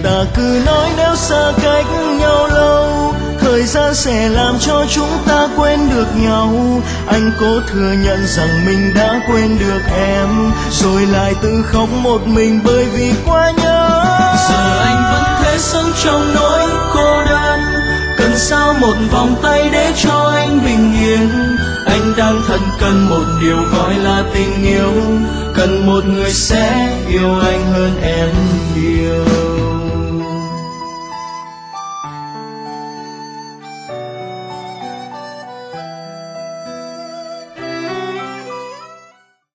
ta cứ nói nếu xa cách nhau lâu, thời gian sẽ làm cho chúng ta quên được nhau. Anh cố thừa nhận rằng mình đã quên được em, rồi lại tự khóc một mình bởi vì quá nhớ. Giờ anh vẫn thế sống trong nỗi cô đơn, cần sao một vòng tay để cho anh bình yên. Anh đang thật cần một điều gọi là tình yêu, cần một người sẽ yêu anh hơn em nhiều.